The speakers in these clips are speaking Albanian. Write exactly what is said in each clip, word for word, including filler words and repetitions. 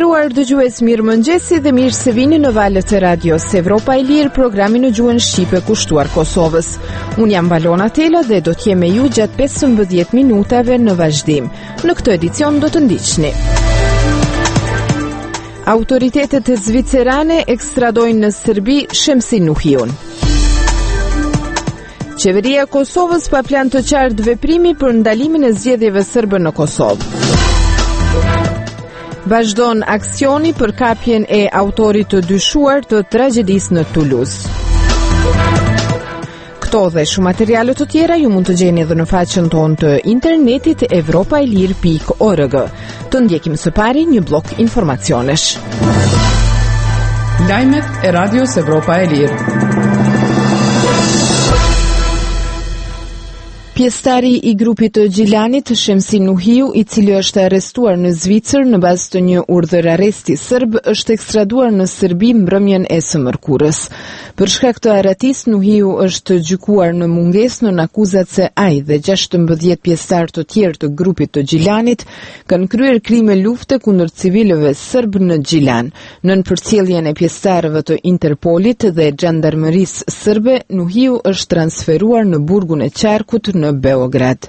nderuar dëgjues, mirëmëngjesi dhe mirë se vini në valët e radios Evropa e Lirë, programi në gjuhën shqipe kushtuar Kosovës. Unë jam Valona Tela dhe do t'jem me ju gjatë pesëmbëdhjetë minutave në vazhdim. Në këtë edicion do të ndiqni. Autoritetet zvicerane ekstradojnë në Serbi Shemsin Nuhiun. Qeveria e Kosovës pa plan të qartë veprimi për ndalimin e zgjedhjeve serbe në Kosovë. Vazhdon aksioni për kapjen e autorit të dyshuar të tragjedisë në Toulouse. Këto dhe shumë materiale të tjera ju mund të gjeni edhe në faqen tonë të internetit evropailir pikë org. Të ndjekim së pari një blok informacionesh. Lajmet e Radios Evropa e Lirë. Pjesëtari i grupit të Gjilanit, Shemsin Nuhiu, i cili është arrestuar në Zvicër në bazë të një urdhër arresti serb, është ekstraduar në Serbi mbrëmjen e së mërkurës. Për shkak të arratisë, Nuhiu është gjykuar në mungesë në akuzat se ai dhe gjashtëmbëdhjetë pjesëtar të tjerë të grupit të Gjilanit kanë kryer krime lufte kundër civilëve serb në Gjilan. Nën përcjelljen e pjesëtarëve të Interpolit dhe Xhandarmerisë serbe, Nuhiu është transferuar në burgun e Qarkut në Beograd.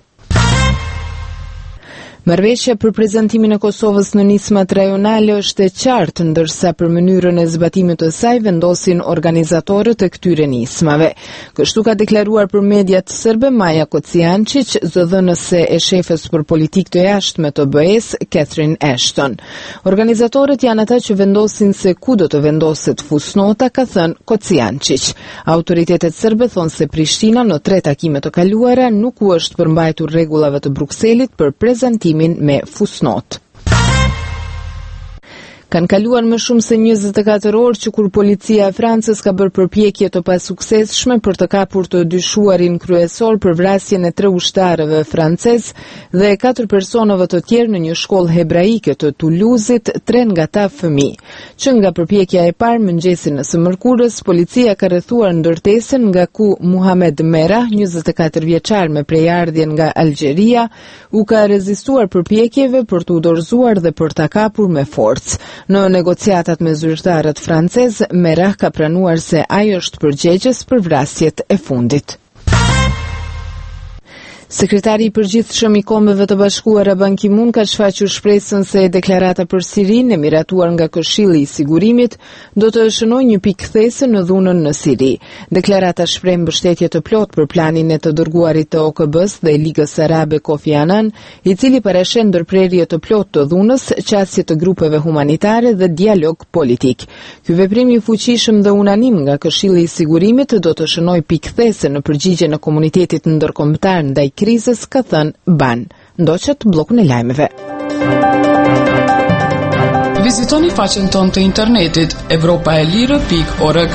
Marrëveshja për prezantimin e Kosovës në nismat rajonale është e qartë, ndërsa për mënyrën e zbatimit të saj vendosin organizatorët e këtyre nismave. Kështu ka deklaruar për mediat serbe Maja Kocijancic, zëdhënëse e shefes për politikë të jashtme të B E-s, Catherine Ashton. Organizatorët janë ata që vendosin se ku do të vendoset fusnota, ka thënë Kocijancic. Autoritetet serbe thonë se Prishtina në tre takime të kaluara nuk u është përmbajtur rregullave të Brukselit për prezantimin me fusnot. Kanë kaluar më shumë se njëzet e katër orë që kur policia e Francës ka bërë përpjekje të pasuksesshme për të kapur të dyshuarin kryesor për vrasjen e tre ushtarëve francez dhe katër personave të tjerë në një shkollë hebraike të Toulouse-it, tre nga ta fëmijë. Që nga përpjekja e parë mëngjesin e së mërkurës, policia ka rrethuar ndërtesën nga ku Muhamed Merah, njëzet e katër vjeçar me prejardhjen nga Algjeria, u ka rezistuar përpjekjeve për të u dorëzuar dhe për ta kapur me forcë. Në negociatat me zyrtarët francez, Merah ka pranuar se ai është përgjegjës për vrasjet e fundit. Sekretari i përgjithshëm i Kombeve të Bashkuara Ban Ki-moon ka shfaqur shpresën se deklarata për Sirinë e miratuar nga Këshilli i Sigurimit do të shënojë një pikë kthese në dhunën në Siri. Deklarata shpreh mbështetje të plotë për planin e të dërguarit të O K B-s dhe Ligës Arabe Kofi Annan, i cili parashen ndërprerje të plotë të dhunës, qasje të grupeve humanitare dhe dialog politik. Ky veprim i fuqishëm dhe unanim nga Këshilli i Sigurimit do të shënojë pikë kthese në përgjigjen e komunitetit ndërkombëtar ndaj krizës, ka thënë Ban. Ndoqët bllokun e lajmeve. Vizitoni faqen tonë të internetit evropaelirë pikë org.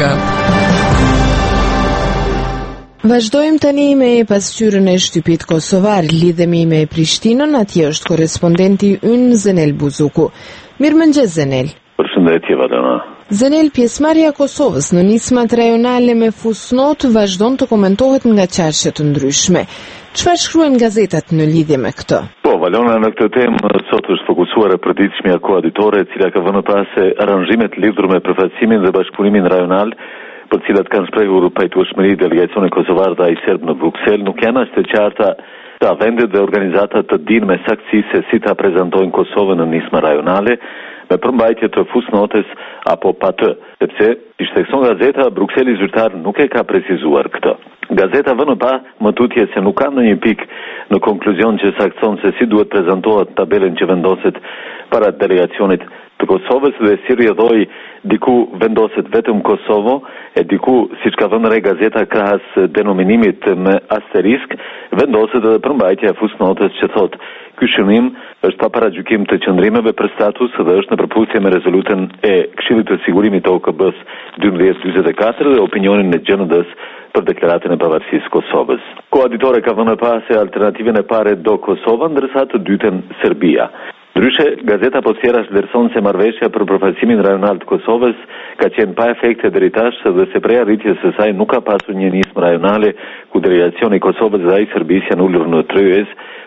Vazhdojmë tani me pasqyrën e shtypit kosovar. Lidhemi me Prishtinën, atje është korrespondenti ynë Zenel Buzuku. Mirëmëngjes Zenel. Përshëndetje Valona. Zenel, pjesëmarrja e Kosovës në nismat rajonale me fusnot vazhdon të komentohet nga çarqe të ndryshme. Çfarë shkruajnë gazetat në lidhje me këtë? Po, Valona, në këtë temë sot është fokusuar e përditshmja koaditore, e cila ka vënë pas se aranzhimet lidhur me përfaqësimin dhe bashkëpunimin rajonal, për cilat kanë shprehur pajtueshmëri delegacioni kosovar dhe ai serb në Bruksel, nuk janë as të qarta ta vendet dhe organizatat të dinë me saktësi se si ta prezantojnë Kosovën në nisma rajonale, me përmbajtje të fusnotes apo pa të, sepse ishte tekson gazeta, Brukseli zyrtar nuk e ka precizuar këtë. Gazeta vënë pa më tutje se nuk ka në një pikë në konkluzion që saktëson se si duhet prezantohet tabelen që vendoset para delegacionit të Kosovës dhe si rrjedhoi diku vendoset vetëm Kosovo e diku, siç ka vënë re gazeta krahas denominimit me asterisk, vendoset edhe përmbajtja e fusnotës që thot ky shënim është pa paragjykim të qëndrimeve për status dhe është në përputhje me rezolutën e Këshillit të Sigurimit të O K B-s dymbëdhjetë dyzet e katër dhe opinionin e G N D-s për deklaratën e pavarësisë Kosovës. Koaditore ka vënë pa se alternativën e parë do Kosova, ndërsa të dytën Serbia. Ndryshe, gazeta Posjeras vlerëson se marrëveshja për përfaqësimin rajonal të Kosovës ka qenë pa efekte deri tash dhe se prej arritjes së saj nuk ka pasur një nismë rajonale ku delegacioni i Kosovës dhe ai Serbisë janë ulur në tryez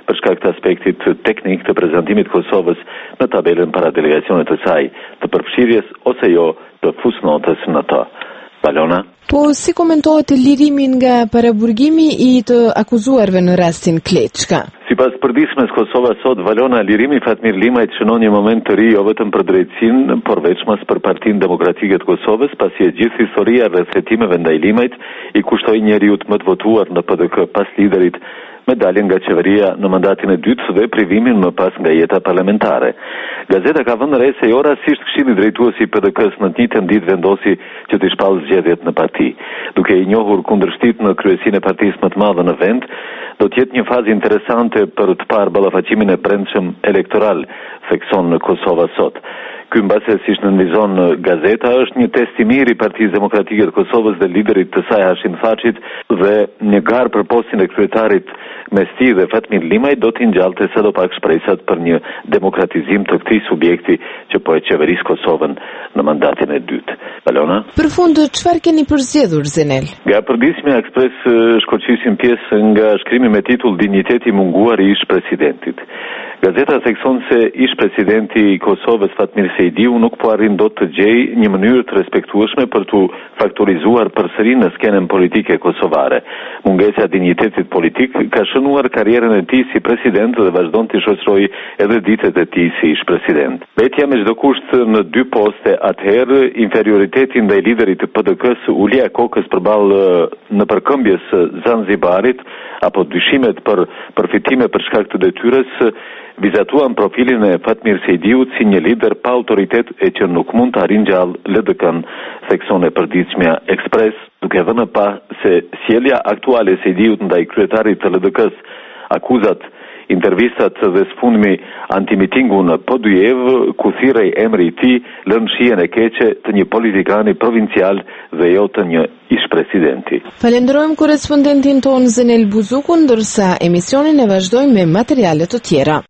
për shkak të aspektit teknik të prezantimit Kosovës në tabelën para delegacionit të saj, të përfshirjes ose jo të fusnotës në të. Valona? Po, si komentohet lirimin nga paraburgimi i të akuzuarve në rastin Kleçka? Sipas përditshmes Kosova sot, Valona, lirimi Fatmir Limajt shënon një moment të ri jo vetëm për drejtësinë, por veçmas për Partinë Demokratike të Kosovës, pasi e gjithë historia rreth hetimeve ndaj Limajt i kushtoi njeriut më të votuar në P D K pas liderit me daljen nga qeveria në mandatin e dytë dhe privimin më pas nga jeta parlamentare. Gazeta ka vënë re se jo rastisht Këshilli Drejtues i P D K-s në të njëjtën ditë vendosi që të shpallë zgjedhjet në parti. Duke i njohur kundërshtit në kryesinë e partisë më të madhe në vend, do të jetë një fazë interesante për të parë ballafaqimin e brendshëm elektoral, thekson në Kosova sot. Ky mbase siç nënvizon gazeta është një test i mirë i Partisë Demokratike të Kosovës dhe liderit të saj Hashim Thaçit dhe një garë për postin e kryetarit mes tij dhe Fatmir Limaj do t'i ngjallte sadopak shpresat për një demokratizim të këtij subjekti që po e qeveris Kosovën në mandatin e dytë. Valona? Për fund, çfarë keni përzgjedhur, Zenel? Nga përditshmja Ekspres shkoqisim pjesë nga shkrimi me titull Dinjiteti munguar i ish presidentit. Gazeta thekson se ish presidenti i Kosovës Fatmir Sejdiu nuk po arrin dot të gjejë një mënyrë të respektueshme për t'u faktorizuar përsëri në skenën politike kosovare. Mungesa e dinjitetit politik ka shënuar karrierën e tij si president dhe vazhdon të shoqërojë edhe ditët e tij si ish president. Betja me çdo kusht në dy poste atëherë, inferioritetin ndaj liderit të P D K-s ulja kokës përballë në përkëmbjes së Zanzibarit apo dyshimet për përfitime për shkak të detyrës vizatuan profilin e Fatmir Sejdiut si një lider pa autoritet e që nuk mund të arrijë gjallë L D K-n, thekson e përditshmja Ekspres, duke vënë pa se sjellja aktuale e Sejdiut ndaj kryetarit të L D K-s, akuzat, intervistat dhe sfundmi antimitingu në Podujev, ku thirrej emri i tij lën shihen e keqe të një politikani provincial dhe jo të një ish presidenti. Falenderojmë korrespondentin ton Zenel Buzukun, ndërsa emisionin e vazhdojmë me materiale të tjera.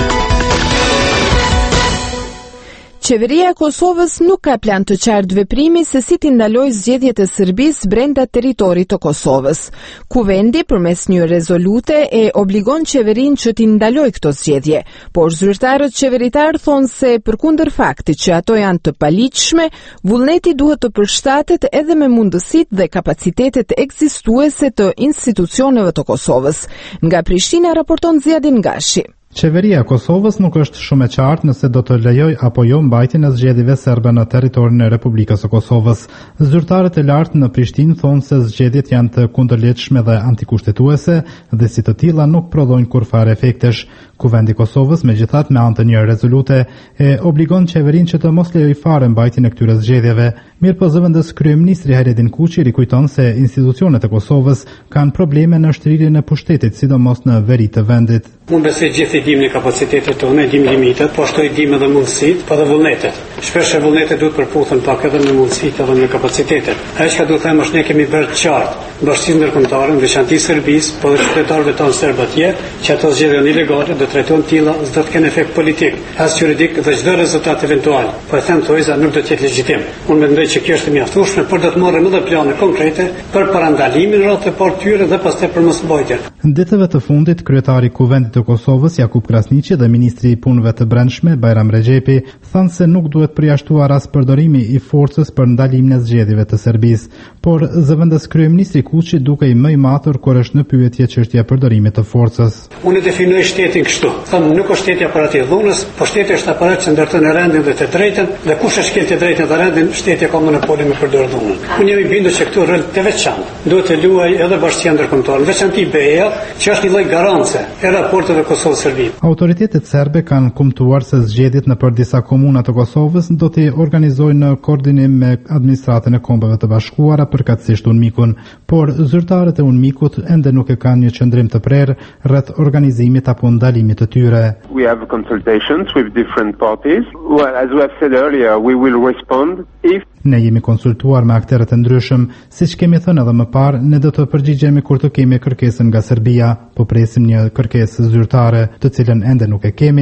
Qeveria e Kosovës nuk ka plan të qartë veprimi se si t'i ndalojë zgjedhjet e Serbisë brenda territorit të Kosovës. Kuvendi përmes një rezolute e obligon qeverinë që t'i ndalojë këto zgjedhje, por zyrtarët qeveritar thonë se përkundër faktit që ato janë të paligjshme, vullneti duhet të përshtatet edhe me mundësitë dhe kapacitetet ekzistuese të institucioneve të Kosovës. Nga Prishtina raporton Ziadin Gashi. Qeveria e Kosovës nuk është shumë e qartë nëse do të lejoj apo jo mbajtjen e zgjedhjeve serbe në territorin e Republikës së Kosovës. Zyrtarët e lartë në Prishtinë thonë se zgjedhjet janë të kundërligjshme dhe antikushtetuese dhe si të tilla nuk prodhojnë kurfar efektesh. Kuvendi i Kosovës, megjithatë, me anë të një rezolute e obligon qeverinë që të mos lejojë fare mbajtjen e këtyre zgjedhjeve. Mirëpo zëvendës kryeministri Hayrettin Kuçi rikujton se institucionet e Kosovës kanë probleme në shtrirjen e pushtetit, sidomos në veri të vendit. Unë besoj gjithë i dim në kapacitetet tonë, dim limitet, po ashtu i dim edhe mundësitë, po edhe vullnetet. Shpesh e vullnetet duhet përputhen pak edhe me mundësitë edhe me kapacitetet. Ajo që do të them është ne kemi bërë të qartë bashkësinë ndërkombëtare, në veçantë Serbisë, po dhe qytetarëve tonë serb atje, që ato zgjedhje ilegale do të trajtohen tilla, s'do të kenë efekt politik, as juridik dhe çdo rezultat eventual. Po e them thojza nuk do të jetë legjitim. Unë mendoj që kjo është e mjaftueshme, por do të marrim edhe plane konkrete për parandalimin rreth të partyre dhe pastaj për mosmbajtjen. Ditëve të fundit, kryetari i Kuvendit të Kosovës Jakub Krasniqi dhe ministri i punëve të brendshme Bajram Rexhepi thanë se nuk duhet përjashtuar as përdorimi i forcës për ndalimin e zgjedhjeve të Serbisë, por zëvendës kryeministri Kuçi duke i më i matur kur është në pyetje çështja e përdorimit të forcës. Unë definoj shtetin kështu. Them nuk është shteti aparati i dhunës, por shteti është aparat që ndërton rendin dhe të drejtën, dhe kush e shkel të drejtën dhe rendin, shteti ka monopolin me përdorë dhunën. Unë jam i bindur se këtu rol të veçantë duhet të luajë edhe bashkia ndërkombëtare, veçanti B E A, që është një lloj garance e raporteve Kosovë-Serbi. Autoritetet serbe kanë kumtuar se zgjedhjet në për disa komuna të Kosovës do t'i organizojnë në koordinim me administratën e Kombeve të Bashkuara, përkatësisht UNMIK-un, por zyrtarët e UNMIK-ut ende nuk e kanë një qendrim të prerë rreth organizimit apo ndalimit të tyre. We have consultations with different parties. Well, as we have said earlier, we will respond if Ne jemi konsultuar me akterët e ndryshëm, siç kemi thënë edhe më parë, ne do të përgjigjemi kur të kemi kërkesën nga Serbia, po presim një kërkesë zyrtare, të cilën ende nuk e kemi,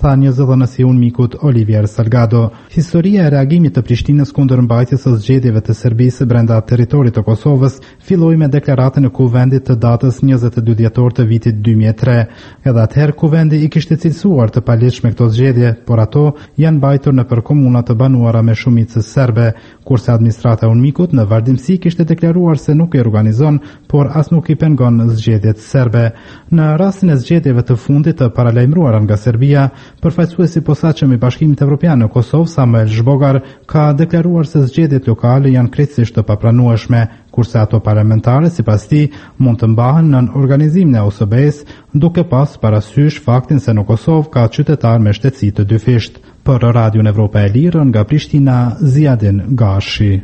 tha një zëdhënësi UNMIK-ut Olivier Salgado. Historia e reagimit të Prishtinës kundër mbajtjes së zgjedhjeve të Serbisë brenda territorit të Kosovës filloi me deklaratën e Kuvendit të datës njëzet e dy dhjetor të vitit dy mijë e tre. Edhe atëherë Kuvendi i kishte cilësuar të palegjshme këto zgjedhje, por ato janë mbajtur nëpër komuna të banuara me shumicë serbe, kurse administrata e UNMIK-ut në vazhdimsi kishte deklaruar se nuk i organizon, por as nuk i pengon zgjedhjet serbe. Në rastin e zgjedhjeve të fundit të paralajmëruara nga Serbia, përfaqësuesi i posaçëm i Bashkimit Evropian në Kosovë, Samuel Zhbogar, ka deklaruar se zgjedhjet lokale janë krejtësisht të papranueshme, kurse ato parlamentare, sipas tij, mund të mbahen në organizimin e O S B E-s, duke pas parasysh faktin se në Kosovë ka qytetar me shtetësi të dyfisht. Për Radion Evropa e Lirë nga Prishtina, Ziadin Gashi.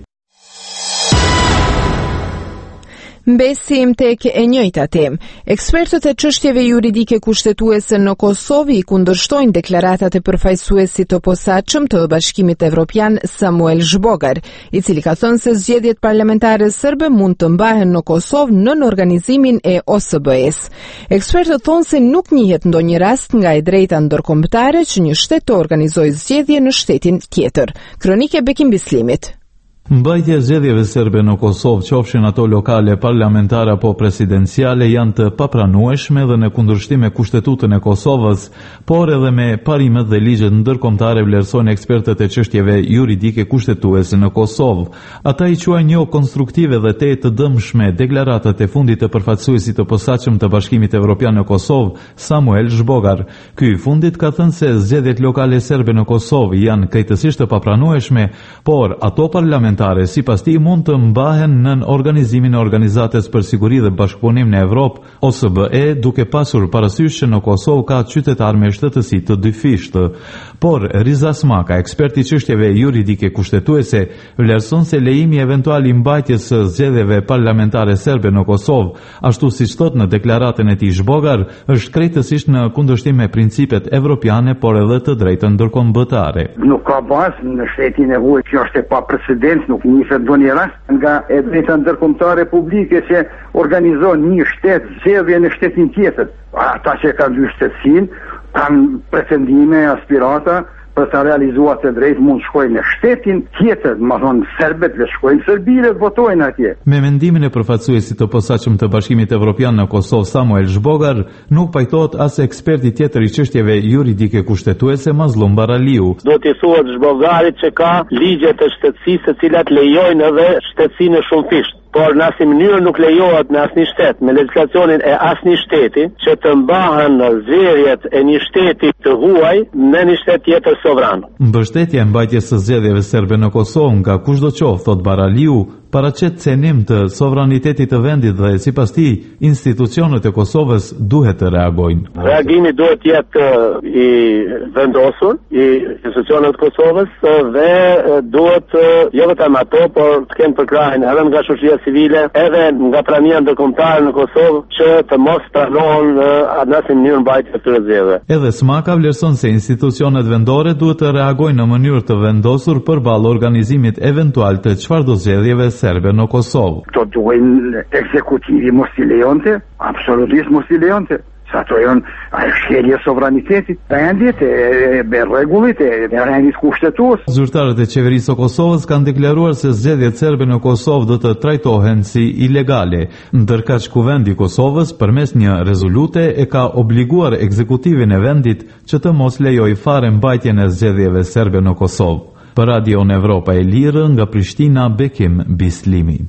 Mbesim tek e njëjta temë. Ekspertët e çështjeve juridike kushtetuese në Kosovë i kundërshtojnë deklaratat e përfaqësuesit të posaçëm të Bashkimit Evropian Samuel Zhbogar, i cili ka thënë se zgjedhjet parlamentare serbe mund të mbahen në Kosovë nën organizimin e O S B E-s. Ekspertët thonë se nuk njihet ndonjë rast nga e drejta ndërkombëtare që një shtet të organizojë zgjedhje në shtetin tjetër. Kronike Bekim Bislimit. Mbajtja e zgjedhjeve serbe në Kosovë, qofshin ato lokale, parlamentare apo presidenciale, janë të papranueshme dhe në kundërshtim me Kushtetutën e Kosovës, por edhe me parimet dhe ligjet ndërkombëtare, vlerësojnë ekspertët e çështjeve juridike kushtetuese në Kosovë. Ata i quajnë jo konstruktive dhe te të dëmshme deklaratat e fundit të përfaqësuesit të posaçëm të Bashkimit Evropian në Kosovë, Samuel Zhbogar. Ky i fundit ka thënë se zgjedhjet lokale serbe në Kosovë janë krejtësisht të papranueshme, por ato parlamentare si pas ti mund të mbahen nën organizimin e Organizatës për Siguri dhe Bashkëpunim në Evropë, O S B E, duke pasur parasysh që në Kosovë ka qytetar me shtetësi të dyfishtë. Por Riza Smaka, ekspert i çështjeve juridike kushtetuese, vlerëson se lejimi eventual i mbajtjes së zgjedhjeve parlamentare serbe në Kosovë, ashtu siç thot në deklaratën e tij Zhbogar, është krejtësisht në kundërshtim me principet evropiane, por edhe të drejtën ndërkombëtare. Nuk ka bazë në shtetin e huaj, kjo është e paprecedent, nuk njihet ndonjë rast nga e drejta ndërkombëtare publike që organizon një shtet zgjedhje në shtetin tjetër. Ata që kanë dy shtetësinë kanë pretendime, aspirata për të realizuar të drejtë, mund shkojnë në shtetin tjetër, më thonë serbet dhe shkojnë në Serbi dhe votojnë atje. Me mendimin e përfaqësuesit të posaçëm të Bashkimit Evropian në Kosovë, Samuel Zhbogar, nuk pajtohet as eksperti tjetër i çështjeve juridike kushtetuese, Mazlum Baraliu. Do t'i thuhet Zhbogarit që ka ligje të shtetësisë të cilat lejojnë edhe shtetësinë shumëfisht. Por në asnjë mënyrë nuk lejohet në asnjë shtet me legjislacionin e asnjë shteti që të mbahen zgjedhjet e një shteti të huaj në një shtet tjetër sovran. Mbështetja e mbajtjes së zgjedhjeve serbe në Kosovë nga kushdoqoftë, thot Baraliu, paraqet cenim të sovranitetit të vendit dhe sipas tij institucionet e Kosovës duhet të reagojnë. Reagimi duhet të jetë i vendosur i institucioneve të Kosovës dhe duhet jo vetëm ato, por të kenë përkrahjen edhe nga shoqëria civile, edhe nga prania ndërkombëtare në Kosovë që të mos pranohen në asnjë mënyrë mbajtja e këtyre zgjedhjeve. Edhe Smaka vlerëson se institucionet vendore duhet të reagojnë në mënyrë të vendosur përballë organizimit eventual të çfarëdo zgjedhjeve serbe në Kosovë. Këto duhen ekzekutivi mos i lejonte, absolutisht mos i lejonte. Sa to janë shkelje sovranitetit, rendit, e rregullit, e rendit kushtetues. Zyrtarët e qeverisë së Kosovës kanë deklaruar se zgjedhjet serbe në Kosovë do të trajtohen si ilegale, ndërkaq Kuvendi i Kosovës përmes një rezolute e ka obliguar ekzekutivin e vendit që të mos lejojë fare mbajtjen e zgjedhjeve serbe në Kosovë. Për Radion Evropa e Lirë nga Prishtina, Bekim Bislimi.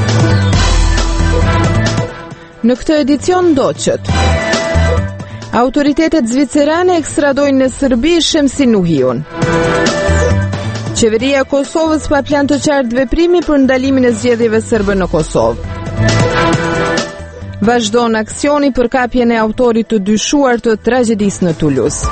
Në këtë edicion ndoqët. Autoritetet zvicerane ekstradojnë në Serbi Shemsin Nuhiun. Qeveria e Kosovës pa plan të qartë veprimi për ndalimin e zgjedhjeve serbe në Kosovë. Vazhdon aksioni për kapjen e autorit të dyshuar të tragjedisë në Toulouse.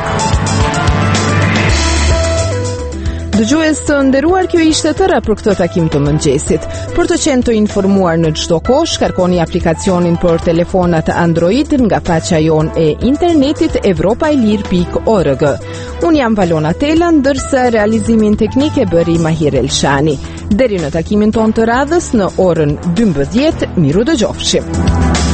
Dëgjues të nderuar, kjo ishte tëra për këtë takim të mëngjesit. Për të qenë të informuar në çdo kohë, shkarkoni aplikacionin për telefonat Android nga faqja jon e internetit evropailir pikë org. Unë jam Valona Tela, ndërsa realizimin teknik e bëri Mahir Elshani. Deri në takimin ton të radhës në orën dymbëdhjetë, miru dëgjofshim.